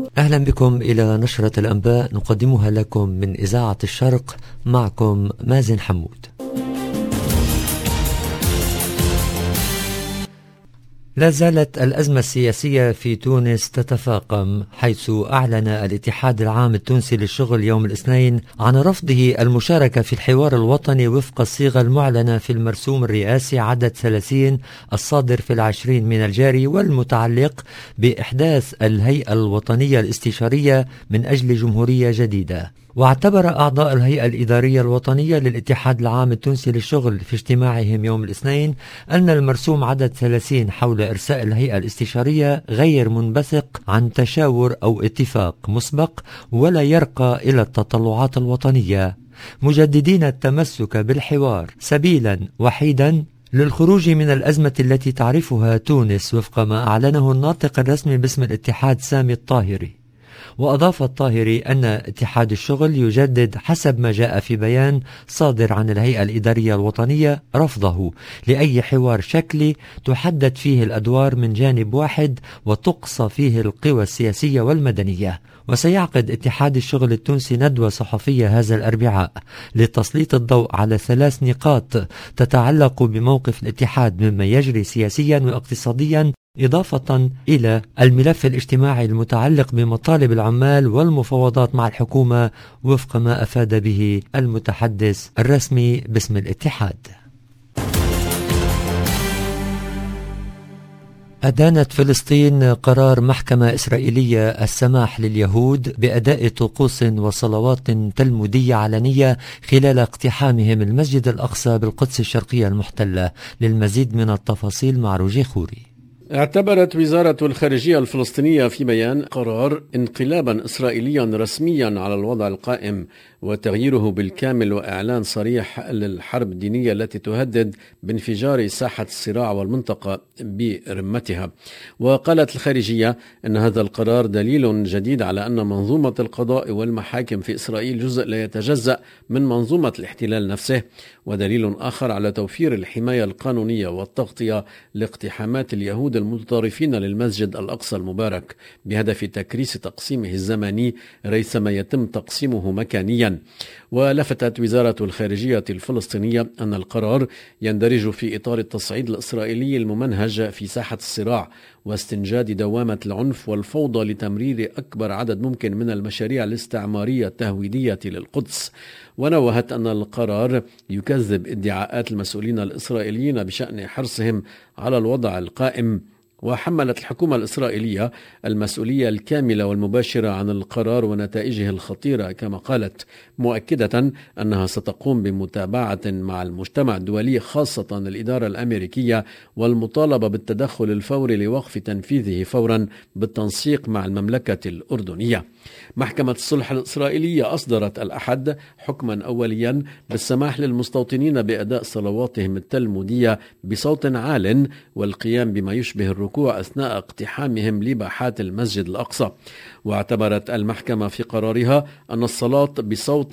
أهلا بكم إلى نشرة الأنباء نقدمها لكم من إذاعة الشرق، معكم مازن حمود. لا زالت الأزمة السياسية في تونس تتفاقم، حيث أعلن الاتحاد العام التونسي للشغل يوم الاثنين عن رفضه المشاركة في الحوار الوطني وفق الصيغة المعلنة في المرسوم الرئاسي عدد 30 الصادر في 20 من الجاري، والمتعلق بإحداث الهيئة الوطنية الاستشارية من أجل جمهورية جديدة. واعتبر أعضاء الهيئة الإدارية الوطنية للاتحاد العام التونسي للشغل في اجتماعهم يوم الاثنين أن المرسوم عدد 30 حول إرساء الهيئة الاستشارية غير منبثق عن تشاور أو اتفاق مسبق، ولا يرقى إلى التطلعات الوطنية، مجددين التمسك بالحوار سبيلا وحيدا للخروج من الأزمة التي تعرفها تونس، وفق ما أعلنه الناطق الرسمي باسم الاتحاد سامي الطاهري. وأضاف الطاهري أن اتحاد الشغل يجدد حسب ما جاء في بيان صادر عن الهيئة الإدارية الوطنية رفضه لأي حوار شكلي تحدد فيه الأدوار من جانب واحد وتقصى فيه القوى السياسية والمدنية. وسيعقد اتحاد الشغل التونسي ندوة صحفية هذا الأربعاء لتسليط الضوء على 3 نقاط تتعلق بموقف الاتحاد مما يجري سياسيا واقتصاديا، إضافة إلى الملف الاجتماعي المتعلق بمطالب العمال والمفاوضات مع الحكومة، وفق ما أفاد به المتحدث الرسمي باسم الاتحاد. أدانت فلسطين قرار محكمة إسرائيلية السماح لليهود بأداء طقوس وصلوات تلمودية علنية خلال اقتحامهم المسجد الأقصى بالقدس الشرقية المحتلة. للمزيد من التفاصيل مع روجي خوري. اعتبرت وزارة الخارجية الفلسطينية في بيان قرار انقلابا إسرائيليا رسميا على الوضع القائم وتغييره بالكامل وإعلان صريح للحرب الدينية التي تهدد بانفجار ساحة الصراع والمنطقة برمتها. وقالت الخارجية أن هذا القرار دليل جديد على أن منظومة القضاء والمحاكم في إسرائيل جزء لا يتجزأ من منظومة الاحتلال نفسه، ودليل آخر على توفير الحماية القانونية والتغطية لاقتحامات اليهود المتطرفين للمسجد الأقصى المبارك بهدف تكريس تقسيمه الزمني ريثما يتم تقسيمه مكانيا. ولفتت وزارة الخارجية الفلسطينية أن القرار يندرج في إطار التصعيد الإسرائيلي الممنهج في ساحة الصراع واستنجاد دوامة العنف والفوضى لتمرير أكبر عدد ممكن من المشاريع الاستعمارية التهويدية للقدس. ونوهت أن القرار يكذب ادعاءات المسؤولين الإسرائيليين بشأن حرصهم على الوضع القائم. وحملت الحكومة الإسرائيلية المسؤولية الكاملة والمباشرة عن القرار ونتائجه الخطيرة، كما قالت، مؤكدة أنها ستقوم بمتابعة مع المجتمع الدولي خاصة الإدارة الأمريكية والمطالبة بالتدخل الفوري لوقف تنفيذه فورا بالتنسيق مع المملكة الأردنية. محكمة الصلح الإسرائيلية أصدرت الأحد حكما أوليا بالسماح للمستوطنين بأداء صلواتهم التلمودية بصوت عال والقيام بما يشبه الركوع أثناء اقتحامهم لباحات المسجد الأقصى. واعتبرت المحكمة في قرارها أن الصلاة بصوت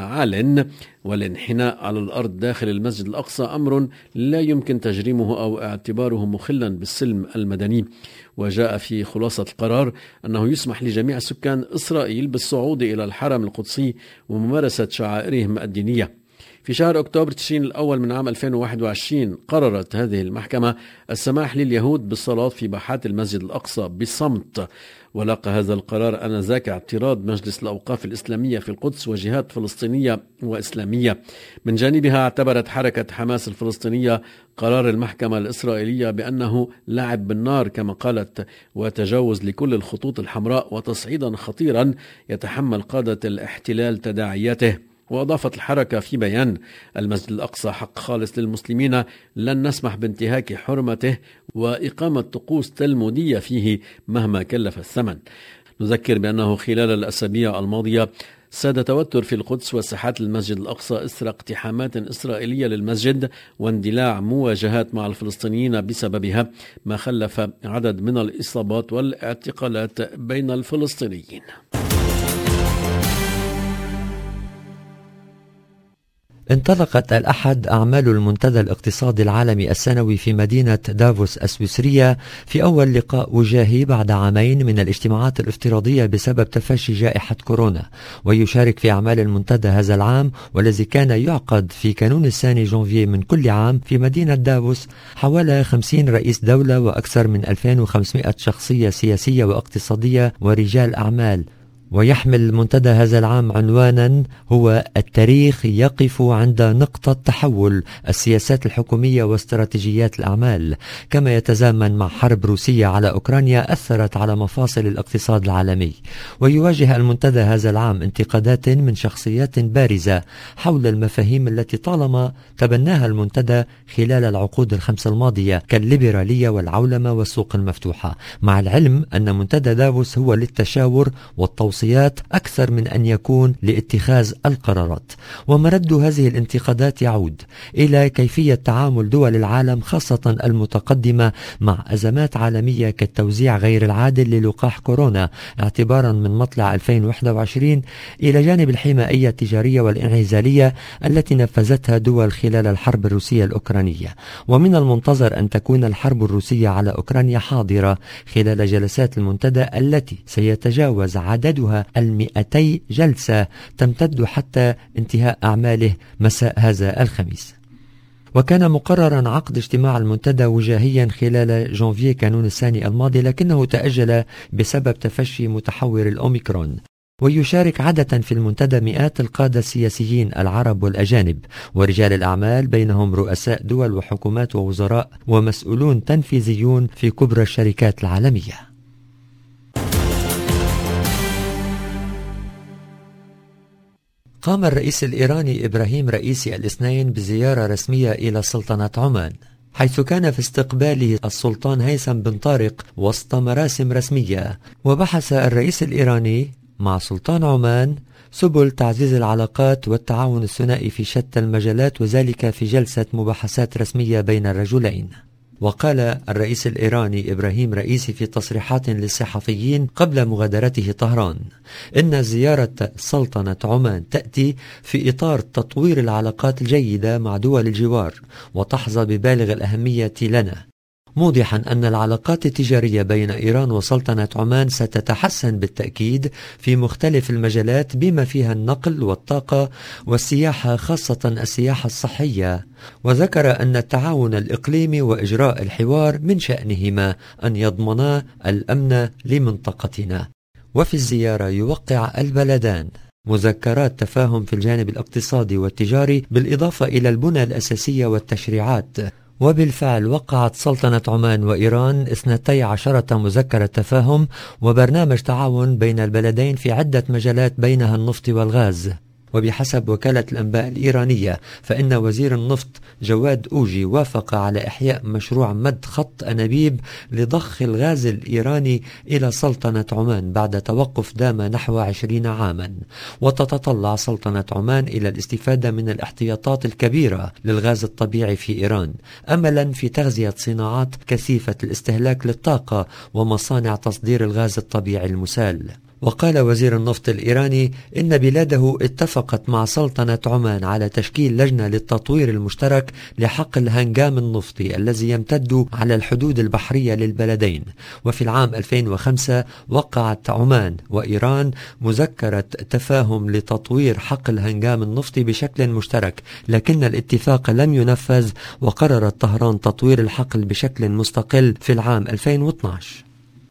عال والانحناء على الأرض داخل المسجد الأقصى أمر لا يمكن تجريمه أو اعتباره مخلا بالسلم المدني. وجاء في خلاصة القرار أنه يسمح لجميع سكان إسرائيل بالصعود إلى الحرم القدسي وممارسة شعائرهم الدينية. في شهر أكتوبر تشرين الأول من عام 2021 قررت هذه المحكمة السماح لليهود بالصلاة في باحات المسجد الأقصى بصمت. ولقى هذا القرار آنذاك اعتراض مجلس الأوقاف الإسلامية في القدس وجهات فلسطينية وإسلامية. من جانبها اعتبرت حركة حماس الفلسطينية قرار المحكمة الإسرائيلية بأنه لعب بالنار كما قالت، وتجاوز لكل الخطوط الحمراء وتصعيدا خطيرا يتحمل قادة الاحتلال تداعياته. وأضافت الحركة في بيان: المسجد الأقصى حق خالص للمسلمين، لن نسمح بانتهاك حرمته وإقامة طقوس تلمودية فيه مهما كلف الثمن. نذكر بأنه خلال الأسابيع الماضية ساد توتر في القدس وساحات المسجد الأقصى إثر اقتحامات إسرائيلية للمسجد واندلاع مواجهات مع الفلسطينيين بسببها، ما خلف عدد من الإصابات والاعتقالات بين الفلسطينيين. انطلقت الأحد أعمال المنتدى الاقتصادي العالمي السنوي في مدينة دافوس السويسرية في أول لقاء وجاهي بعد عامين من الاجتماعات الافتراضية بسبب تفشي جائحة كورونا. ويشارك في أعمال المنتدى هذا العام والذي كان يعقد في كانون الثاني جانفي من كل عام في مدينة دافوس حوالي 50 رئيس دولة وأكثر من 2500 شخصية سياسية واقتصادية ورجال أعمال. ويحمل المنتدى هذا العام عنوانا هو التاريخ يقف عند نقطة تحول السياسات الحكومية واستراتيجيات الأعمال، كما يتزامن مع حرب روسية على أوكرانيا أثرت على مفاصل الاقتصاد العالمي. ويواجه المنتدى هذا العام انتقادات من شخصيات بارزة حول المفاهيم التي طالما تبناها المنتدى خلال العقود الخمسة الماضية كالليبرالية والعولمة والسوق المفتوحة، مع العلم أن منتدى دافوس هو للتشاور والتوصيات أكثر من أن يكون لاتخاذ القرارات. ومرد هذه الانتقادات يعود إلى كيفية تعامل دول العالم خاصة المتقدمة مع أزمات عالمية كالتوزيع غير العادل للقاح كورونا اعتبارا من مطلع 2021 إلى جانب الحمائية التجارية والانعزالية التي نفذتها دول خلال الحرب الروسية الأوكرانية. ومن المنتظر أن تكون الحرب الروسية على أوكرانيا حاضرة خلال جلسات المنتدى التي سيتجاوز عددها 200 جلسة تمتد حتى انتهاء أعماله مساء هذا الخميس. وكان مقررا عقد اجتماع المنتدى وجاهيا خلال جانفي كانون الثاني الماضي، لكنه تأجل بسبب تفشي متحور الأوميكرون. ويشارك عادة في المنتدى مئات القادة السياسيين العرب والأجانب ورجال الأعمال، بينهم رؤساء دول وحكومات ووزراء ومسؤولون تنفيذيون في كبرى الشركات العالمية. قام الرئيس الإيراني إبراهيم رئيسي الاثنين بزيارة رسمية إلى سلطنة عمان، حيث كان في استقباله السلطان هيثم بن طارق وسط مراسم رسمية. وبحث الرئيس الإيراني مع سلطان عمان سبل تعزيز العلاقات والتعاون الثنائي في شتى المجالات، وذلك في جلسة مباحثات رسمية بين الرجلين. وقال الرئيس الإيراني إبراهيم رئيسي في تصريحات للصحفيين قبل مغادرته طهران إن زيارة سلطنة عمان تأتي في إطار تطوير العلاقات الجيدة مع دول الجوار وتحظى ببالغ الأهمية لنا، موضحا أن العلاقات التجارية بين إيران وسلطنة عمان ستتحسن بالتأكيد في مختلف المجالات بما فيها النقل والطاقة والسياحة، خاصة السياحة الصحية. وذكر أن التعاون الإقليمي وإجراء الحوار من شأنهما أن يضمنا الأمن لمنطقتنا. وفي الزيارة يوقع البلدان مذكرات تفاهم في الجانب الاقتصادي والتجاري بالإضافة إلى البنى الأساسية والتشريعات. وبالفعل وقعت سلطنة عمان وإيران 12 مذكرة تفاهم وبرنامج تعاون بين البلدين في عدة مجالات بينها النفط والغاز. وبحسب وكالة الأنباء الإيرانية فإن وزير النفط جواد أوجي وافق على إحياء مشروع مد خط أنابيب لضخ الغاز الإيراني إلى سلطنة عمان بعد توقف دام نحو 20 عاما. وتتطلع سلطنة عمان إلى الاستفادة من الاحتياطات الكبيرة للغاز الطبيعي في إيران، أملا في تغذية صناعات كثيفة الاستهلاك للطاقة ومصانع تصدير الغاز الطبيعي المسال. وقال وزير النفط الإيراني إن بلاده اتفقت مع سلطنة عمان على تشكيل لجنة للتطوير المشترك لحقل هنجام النفطي الذي يمتد على الحدود البحرية للبلدين. وفي العام 2005 وقعت عمان وإيران مذكرة تفاهم لتطوير حقل هنجام النفطي بشكل مشترك، لكن الاتفاق لم ينفذ، وقررت طهران تطوير الحقل بشكل مستقل في العام 2012.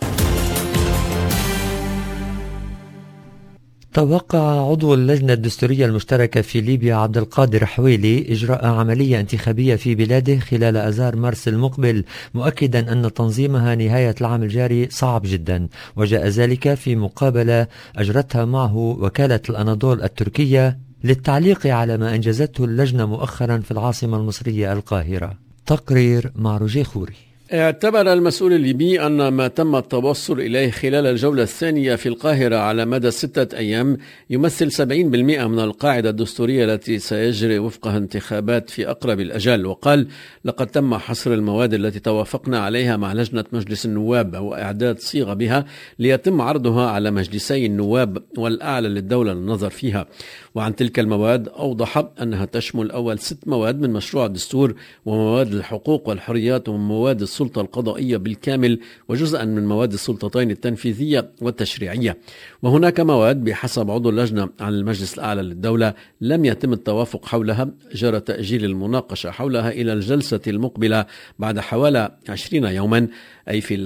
توقع عضو اللجنة الدستورية المشتركة في ليبيا عبد القادر حويلي إجراء عملية انتخابية في بلاده خلال آذار مارس المقبل، مؤكدا أن تنظيمها نهاية العام الجاري صعب جدا، وجاء ذلك في مقابلة أجرتها معه وكالة الأناضول التركية للتعليق على ما أنجزته اللجنة مؤخرا في العاصمة المصرية القاهرة. تقرير مع روجيه خوري. اعتبر المسؤول الليبي أن ما تم التوصل إليه خلال الجولة الثانية في القاهرة على مدى 6 أيام يمثل 70% من القاعدة الدستورية التي سيجري وفقها انتخابات في أقرب الأجال، وقال: لقد تم حصر المواد التي توافقنا عليها مع لجنة مجلس النواب وإعداد صيغة بها ليتم عرضها على مجلسي النواب والأعلى للدولة للنظر فيها. وعن تلك المواد أوضح أنها تشمل أول 6 مواد من مشروع الدستور، ومواد الحقوق والحريات، ومواد السلطة القضائية بالكامل، وجزءا من مواد السلطتين التنفيذية والتشريعية. وهناك مواد بحسب عضو اللجنة عن المجلس الأعلى للدولة لم يتم التوافق حولها، جرى تأجيل المناقشة حولها إلى الجلسة المقبلة بعد حوالي 20 يوما، أي في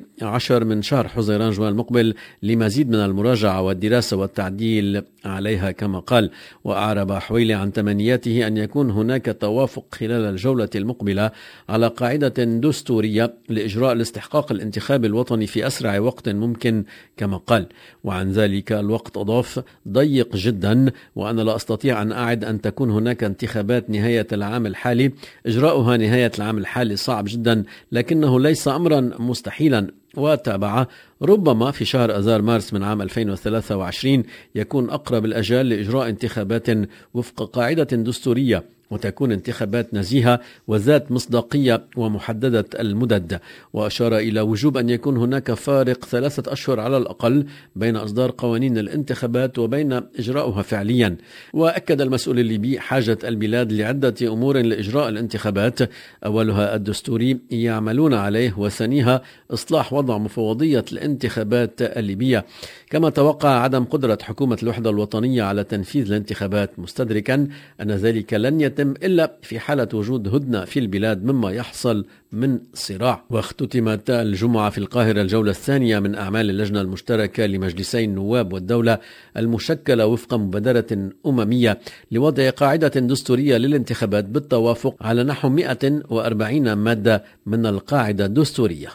11 من شهر حزيران جوان المقبل، لمزيد من المراجعة والدراسة والتعديل عليها كما قال. وأعرب حويلي عن تمنياته أن يكون هناك توافق خلال الجولة المقبلة على قاعدة دستورية لإجراء الاستحقاق الانتخابي الوطني في أسرع وقت ممكن كما قال. وعن ذلك الوقت أضاف: ضيق جدا، وأنا لا أستطيع أن أعد أن تكون هناك انتخابات نهاية العام الحالي. إجراؤها نهاية العام الحالي صعب جدا، لكنه ليس أمرا مستحيلا. وتابع: ربما في شهر أذار مارس من عام 2023 يكون أقرب الأجال لإجراء انتخابات وفق قاعدة دستورية، وتكون انتخابات نزيهة وذات مصداقية ومحددة المدد. وأشار إلى وجوب أن يكون هناك فارق 3 أشهر على الأقل بين إصدار قوانين الانتخابات وبين إجراؤها فعليا. وأكد المسؤول الليبي حاجة البلاد لعدة أمور لإجراء الانتخابات، أولها الدستوري يعملون عليه، وثانيها إصلاح وضع مفوضية الانتخابات الليبية. كما توقع عدم قدرة حكومة الوحدة الوطنية على تنفيذ الانتخابات، مستدركا أن ذلك لن يتم إلا في حالة وجود هدنة في البلاد مما يحصل من صراع. واختتمت الجمعة في القاهرة الجولة الثانية من أعمال اللجنة المشتركة لمجلسي النواب والدولة المشكلة وفق مبادرة أممية لوضع قاعدة دستورية للانتخابات بالتوافق على نحو 140 مادة من القاعدة الدستورية.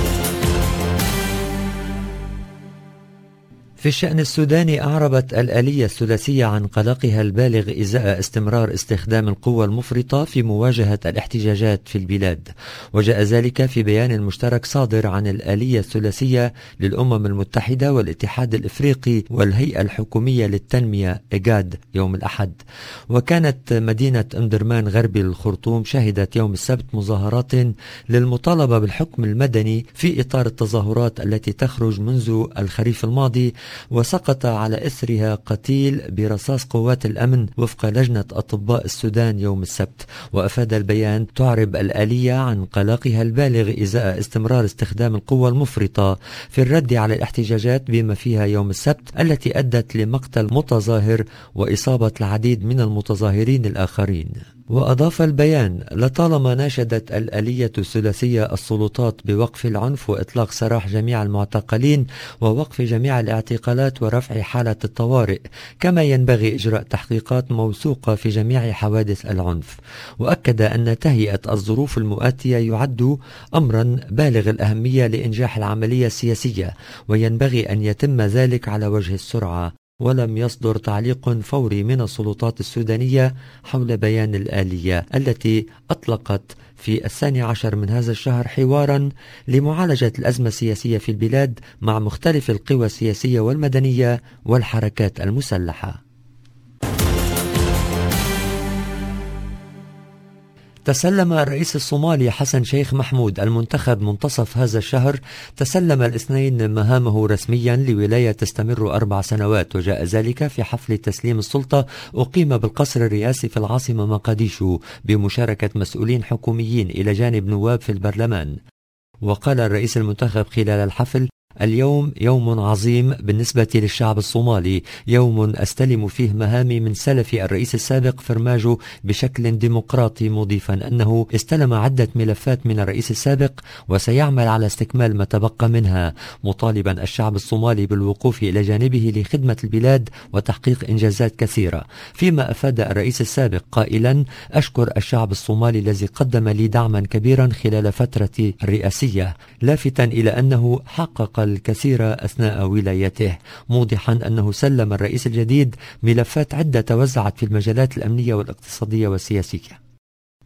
في الشأن السوداني، أعربت الآلية الثلاثية عن قلقها البالغ إزاء استمرار استخدام القوى المفرطة في مواجهة الاحتجاجات في البلاد، وجاء ذلك في بيان مشترك صادر عن الآلية الثلاثية للأمم المتحدة والاتحاد الإفريقي والهيئة الحكومية للتنمية إيجاد يوم الأحد. وكانت مدينة أمدرمان غربي الخرطوم شهدت يوم السبت مظاهرات للمطالبة بالحكم المدني في إطار التظاهرات التي تخرج منذ الخريف الماضي، وسقط على إثرها قتيل برصاص قوات الأمن وفق لجنة أطباء السودان يوم السبت. وأفاد البيان: تعرب الآلية عن قلقها البالغ إزاء استمرار استخدام القوى المفرطة في الرد على الاحتجاجات بما فيها يوم السبت التي أدت لمقتل متظاهر وإصابة العديد من المتظاهرين الآخرين. وأضاف البيان: لطالما ناشدت الآلية الثلاثية السلطات بوقف العنف وإطلاق سراح جميع المعتقلين ووقف جميع الاعتقالات ورفع حالة الطوارئ، كما ينبغي إجراء تحقيقات موثوقة في جميع حوادث العنف. وأكد أن تهيئة الظروف المؤاتية يعد أمرا بالغ الأهمية لإنجاح العملية السياسية، وينبغي أن يتم ذلك على وجه السرعة. ولم يصدر تعليق فوري من السلطات السودانية حول بيان الآلية التي أطلقت في 12 من هذا الشهر حوارا لمعالجة الأزمة السياسية في البلاد مع مختلف القوى السياسية والمدنية والحركات المسلحة. تسلم الرئيس الصومالي حسن شيخ محمود المنتخب منتصف هذا الشهر تسلم الاثنين مهامه رسميا لولاية تستمر 4 سنوات، وجاء ذلك في حفل تسليم السلطة أقيم بالقصر الرئاسي في العاصمة مقديشو بمشاركة مسؤولين حكوميين إلى جانب نواب في البرلمان. وقال الرئيس المنتخب خلال الحفل: اليوم يوم عظيم بالنسبة للشعب الصومالي، يوم أستلم فيه مهامي من سلفي الرئيس السابق فرماجو بشكل ديمقراطي، مضيفا أنه استلم عدة ملفات من الرئيس السابق وسيعمل على استكمال ما تبقى منها، مطالبا الشعب الصومالي بالوقوف إلى جانبه لخدمة البلاد وتحقيق إنجازات كثيرة. فيما أفاد الرئيس السابق قائلا: أشكر الشعب الصومالي الذي قدم لي دعما كبيرا خلال فترة الرئاسية، لافتا إلى أنه حقق الكثير أثناء ولايته، موضحا أنه سلم الرئيس الجديد ملفات عدة توزعت في المجالات الأمنية والاقتصادية والسياسية.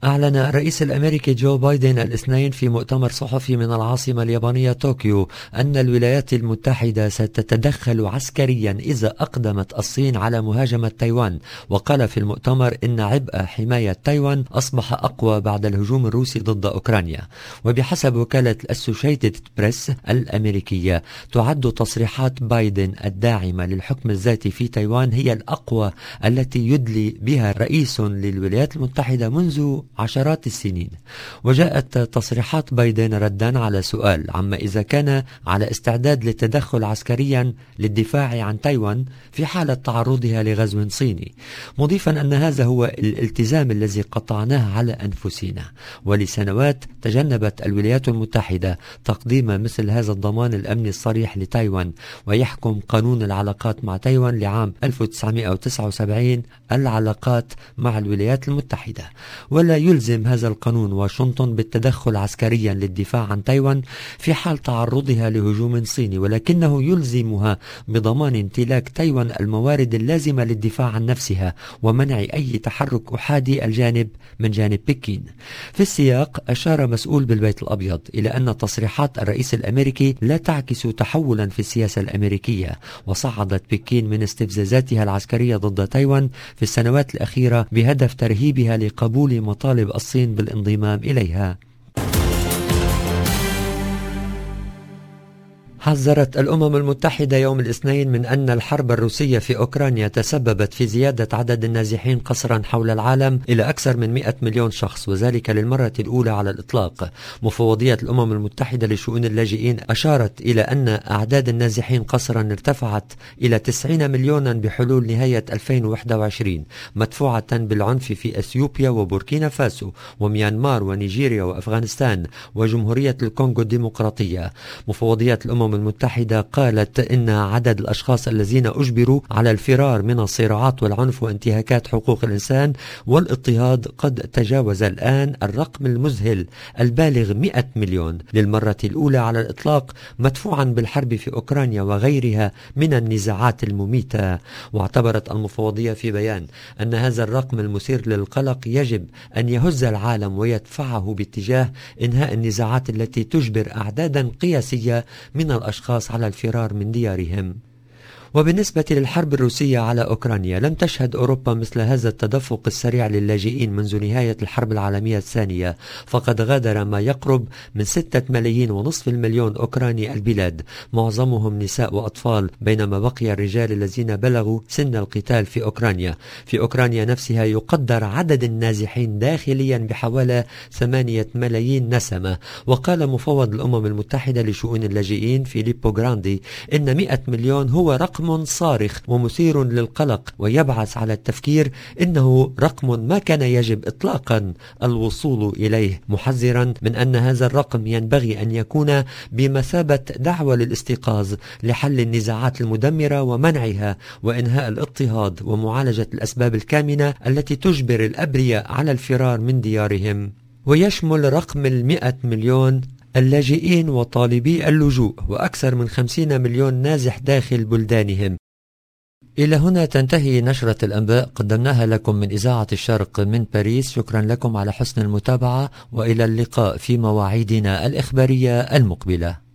أعلن الرئيس الأمريكي جو بايدن الاثنين في مؤتمر صحفي من العاصمة اليابانية طوكيو أن الولايات المتحدة ستتدخل عسكريا إذا أقدمت الصين على مهاجمة تايوان. وقال في المؤتمر إن عبء حماية تايوان أصبح أقوى بعد الهجوم الروسي ضد أوكرانيا. وبحسب وكالة الأسوشيتد بريس الأمريكية تعد تصريحات بايدن الداعمة للحكم الذاتي في تايوان هي الأقوى التي يدلي بها رئيس للولايات المتحدة منذ عشرات السنين. وجاءت تصريحات بايدن ردا على سؤال عما إذا كان على استعداد للتدخل عسكريا للدفاع عن تايوان في حالة تعرضها لغزو صيني، مضيفا أن هذا هو الالتزام الذي قطعناه على أنفسنا. ولسنوات تجنبت الولايات المتحدة تقديم مثل هذا الضمان الأمني الصريح لتايوان، ويحكم قانون العلاقات مع تايوان لعام 1979 العلاقات مع الولايات المتحدة. ولا يلزم هذا القانون واشنطن بالتدخل عسكريا للدفاع عن تايوان في حال تعرضها لهجوم صيني، ولكنه يلزمها بضمان امتلاك تايوان الموارد اللازمة للدفاع عن نفسها ومنع أي تحرك أحادي الجانب من جانب بكين. في السياق أشار مسؤول بالبيت الأبيض إلى أن تصريحات الرئيس الأمريكي لا تعكس تحولا في السياسة الأمريكية، وصعدت بكين من استفزازاتها العسكرية ضد تايوان في السنوات الأخيرة بهدف ترهيبها لقبول مطالب الصين بالانضمام إليها. حذرت الأمم المتحدة يوم الاثنين من أن الحرب الروسية في أوكرانيا تسببت في زيادة عدد النازحين قسرا حول العالم إلى أكثر من 100 مليون شخص، وذلك للمرة الأولى على الإطلاق. مفوضية الأمم المتحدة لشؤون اللاجئين أشارت إلى أن أعداد النازحين قسرا ارتفعت إلى 90 مليونا بحلول نهاية 2021، مدفوعة بالعنف في أثيوبيا وبوركينا فاسو وميانمار ونيجيريا وأفغانستان وجمهورية الكونغو الديمقراطية. مفوضية الأمم المتحدة قالت إن عدد الأشخاص الذين أجبروا على الفرار من الصراعات والعنف وانتهاكات حقوق الإنسان والاضطهاد قد تجاوز الآن الرقم المذهل البالغ 100 مليون للمرة الأولى على الإطلاق، مدفوعا بالحرب في أوكرانيا وغيرها من النزاعات المميتة. واعتبرت المفوضية في بيان أن هذا الرقم المثير للقلق يجب أن يهز العالم ويدفعه باتجاه إنهاء النزاعات التي تجبر أعدادا قياسية من الأشخاص على الفرار من ديارهم. وبالنسبة للحرب الروسية على أوكرانيا، لم تشهد أوروبا مثل هذا التدفق السريع للاجئين منذ نهاية الحرب العالمية الثانية، فقد غادر ما يقرب من 6.5 مليون أوكراني البلاد، معظمهم نساء وأطفال، بينما بقي الرجال الذين بلغوا سن القتال في أوكرانيا. في أوكرانيا نفسها يقدر عدد النازحين داخليا بحوالي 8 ملايين نسمة. وقال مفوض الأمم المتحدة لشؤون اللاجئين فيليبو جراندي إن 100 مليون هو رقم صارخ ومثير للقلق، ويبعث على التفكير إنه رقم ما كان يجب إطلاقا الوصول إليه، محذرا من أن هذا الرقم ينبغي أن يكون بمثابة دعوة للاستيقاظ لحل النزاعات المدمرة ومنعها وإنهاء الاضطهاد ومعالجة الأسباب الكامنة التي تجبر الأبرياء على الفرار من ديارهم. ويشمل رقم 100 مليون اللاجئين وطالبي اللجوء وأكثر من 50 مليون نازح داخل بلدانهم. إلى هنا تنتهي نشرة الأنباء قدمناها لكم من إذاعة الشرق من باريس. شكرا لكم على حسن المتابعة، وإلى اللقاء في مواعيدنا الإخبارية المقبلة.